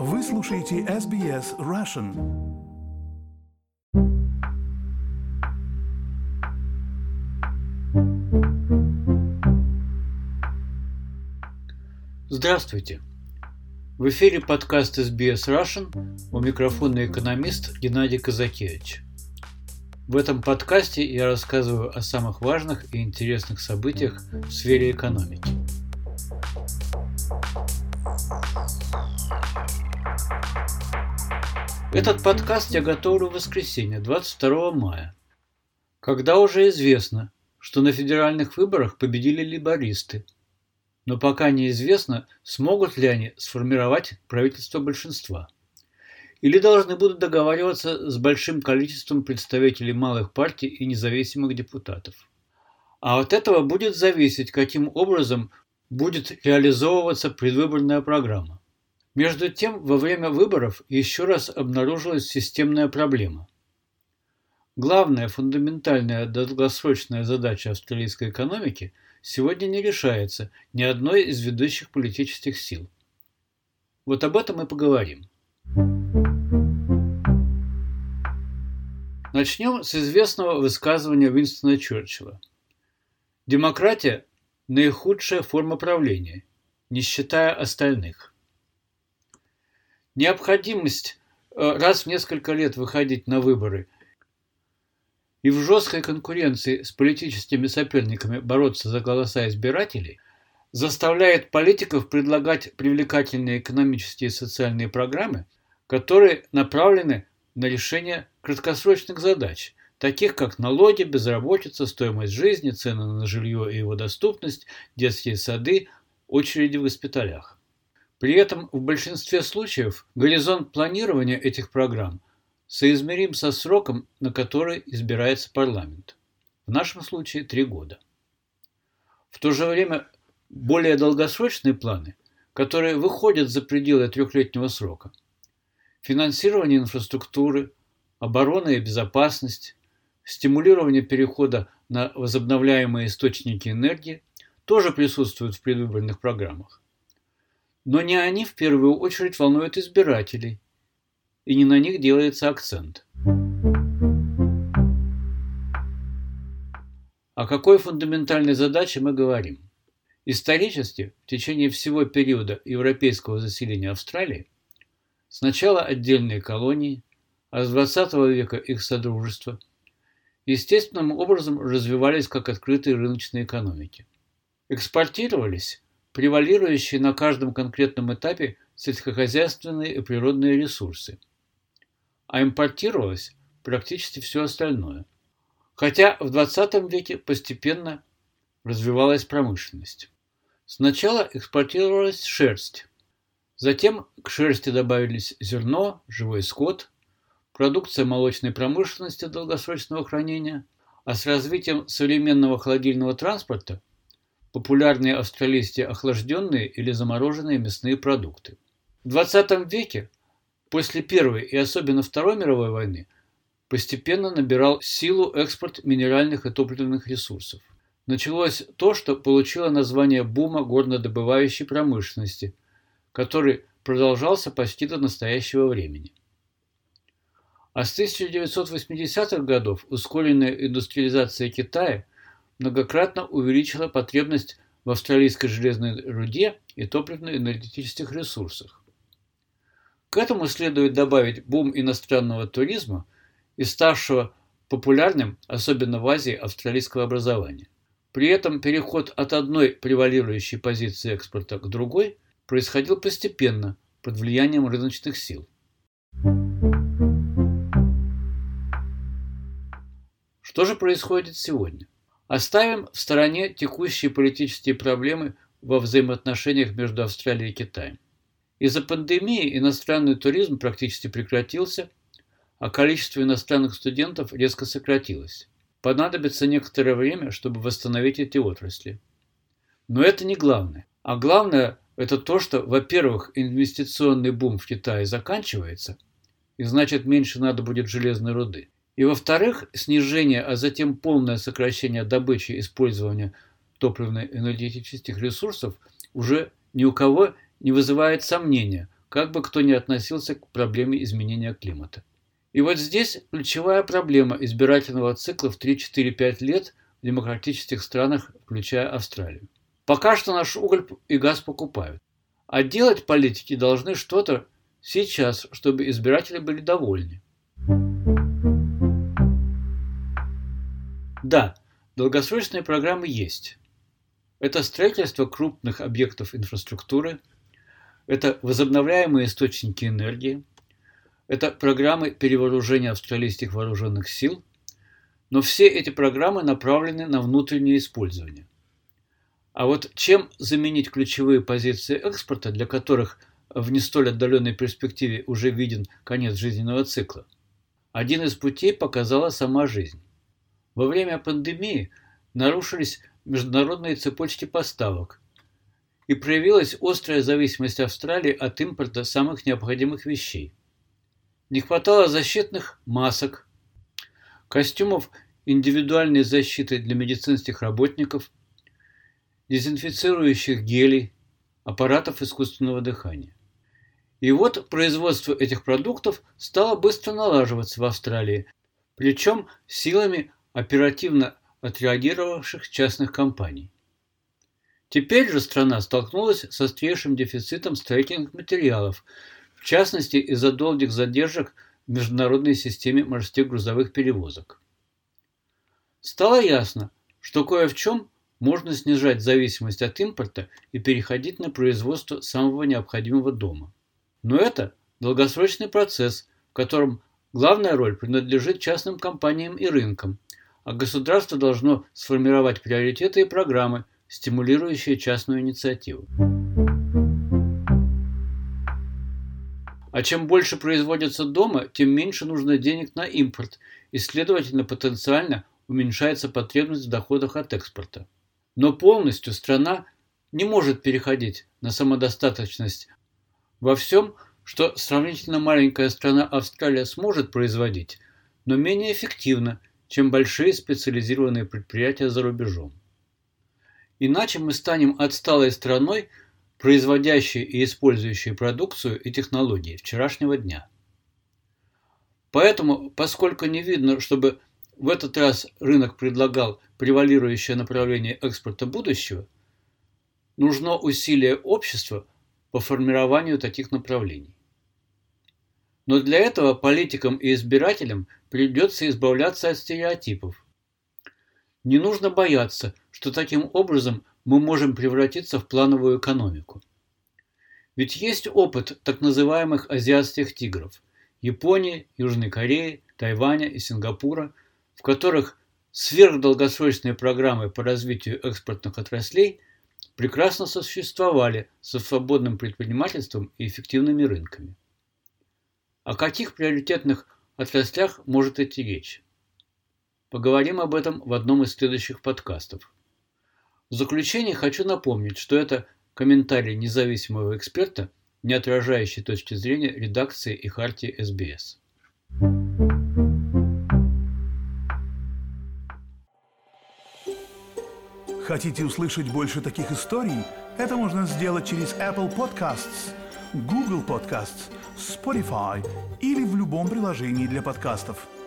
Вы слушаете SBS Russian. Здравствуйте! В эфире подкаст SBS Russian, у микрофона экономист Геннадий Казакевич. В этом подкасте я рассказываю о самых важных и интересных событиях в сфере экономики. Этот подкаст я готовлю в воскресенье, 22 мая, когда уже известно, что на федеральных выборах победили лейбористы, но пока неизвестно, смогут ли они сформировать правительство большинства, или должны будут договариваться с большим количеством представителей малых партий и независимых депутатов. А от этого будет зависеть, каким образом будет реализовываться предвыборная программа. Между тем, во время выборов еще раз обнаружилась системная проблема. Главная фундаментальная долгосрочная задача австралийской экономики сегодня не решается ни одной из ведущих политических сил. Вот об этом и поговорим. Начнем с известного высказывания Уинстона Черчилля. Демократия – наихудшая форма правления, не считая остальных. Необходимость раз в несколько лет выходить на выборы и в жесткой конкуренции с политическими соперниками бороться за голоса избирателей заставляет политиков предлагать привлекательные экономические и социальные программы, которые направлены на решение краткосрочных задач, таких как налоги, безработица, стоимость жизни, цены на жилье и его доступность, детские сады, очереди в госпиталях. При этом в большинстве случаев горизонт планирования этих программ соизмерим со сроком, на который избирается парламент. В нашем случае 3 года. В то же время более долгосрочные планы, которые выходят за пределы трехлетнего срока, финансирование инфраструктуры, оборона и безопасность, стимулирование перехода на возобновляемые источники энергии тоже присутствуют в предвыборных программах. Но не они в первую очередь волнуют избирателей, и не на них делается акцент. О какой фундаментальной задаче мы говорим? Исторически, в течение всего периода европейского заселения Австралии, сначала отдельные колонии, а с 20 века их содружества, естественным образом развивались как открытые рыночные экономики. Экспортировались превалирующие на каждом конкретном этапе сельскохозяйственные и природные ресурсы, а импортировалось практически все остальное. Хотя в 20 веке постепенно развивалась промышленность. Сначала экспортировалась шерсть, затем к шерсти добавились зерно, живой скот, продукция молочной промышленности долгосрочного хранения, а с развитием современного холодильного транспорта популярные австралийские охлажденные или замороженные мясные продукты. В 20 веке, после Первой и особенно Второй мировой войны, постепенно набирал силу экспорт минеральных и топливных ресурсов. Началось то, что получило название бума горнодобывающей промышленности, который продолжался почти до настоящего времени. А с 1980-х годов ускоренная индустриализация Китая многократно увеличила потребность в австралийской железной руде и топливно-энергетических ресурсах. К этому следует добавить бум иностранного туризма и ставшего популярным, особенно в Азии, австралийского образования. При этом переход от одной превалирующей позиции экспорта к другой происходил постепенно, под влиянием рыночных сил. Что же происходит сегодня? Оставим в стороне текущие политические проблемы во взаимоотношениях между Австралией и Китаем. Из-за пандемии иностранный туризм практически прекратился, а количество иностранных студентов резко сократилось. Понадобится некоторое время, чтобы восстановить эти отрасли. Но это не главное. А главное – это то, что, во-первых, инвестиционный бум в Китае заканчивается, и значит меньше надо будет железной руды. И во-вторых, снижение, а затем полное сокращение добычи и использования топливно-энергетических ресурсов уже ни у кого не вызывает сомнения, как бы кто ни относился к проблеме изменения климата. И вот здесь ключевая проблема избирательного цикла в 3-4-5 лет в демократических странах, включая Австралию. Пока что наш уголь и газ покупают. А делать политики должны что-то сейчас, чтобы избиратели были довольны. Да, долгосрочные программы есть. Это строительство крупных объектов инфраструктуры, это возобновляемые источники энергии, это программы перевооружения австралийских вооруженных сил, но все эти программы направлены на внутреннее использование. А вот чем заменить ключевые позиции экспорта, для которых в не столь отдаленной перспективе уже виден конец жизненного цикла? Один из путей показала сама жизнь. Во время пандемии нарушились международные цепочки поставок, и проявилась острая зависимость Австралии от импорта самых необходимых вещей. Не хватало защитных масок, костюмов индивидуальной защиты для медицинских работников, дезинфицирующих гелей, аппаратов искусственного дыхания. И вот производство этих продуктов стало быстро налаживаться в Австралии, причем силами оперативно отреагировавших частных компаний. Теперь же страна столкнулась с острейшим дефицитом строительных материалов, в частности из-за долгих задержек в международной системе морских грузовых перевозок. Стало ясно, что кое в чем можно снижать зависимость от импорта и переходить на производство самого необходимого дома. Но это долгосрочный процесс, в котором главная роль принадлежит частным компаниям и рынкам, а государство должно сформировать приоритеты и программы, стимулирующие частную инициативу. А чем больше производится дома, тем меньше нужно денег на импорт, и, следовательно, потенциально уменьшается потребность в доходах от экспорта. Но полностью страна не может переходить на самодостаточность во всем, что сравнительно маленькая страна Австралия сможет производить, но менее эффективно, чем большие специализированные предприятия за рубежом. Иначе мы станем отсталой страной, производящей и использующей продукцию и технологии вчерашнего дня. Поэтому, поскольку не видно, чтобы в этот раз рынок предлагал превалирующее направление экспорта будущего, нужно усилие общества по формированию таких направлений. Но для этого политикам и избирателям придется избавляться от стереотипов. Не нужно бояться, что таким образом мы можем превратиться в плановую экономику. Ведь есть опыт так называемых азиатских тигров – Японии, Южной Кореи, Тайваня и Сингапура, в которых сверхдолгосрочные программы по развитию экспортных отраслей прекрасно сосуществовали со свободным предпринимательством и эффективными рынками. О каких приоритетных отраслях может идти речь? Поговорим об этом в одном из следующих подкастов. В заключение хочу напомнить, что это комментарий независимого эксперта, не отражающий точки зрения редакции и хартии СБС. Хотите услышать больше таких историй? Это можно сделать через Apple Podcasts, Google Podcasts, Spotify или в любом приложении для подкастов.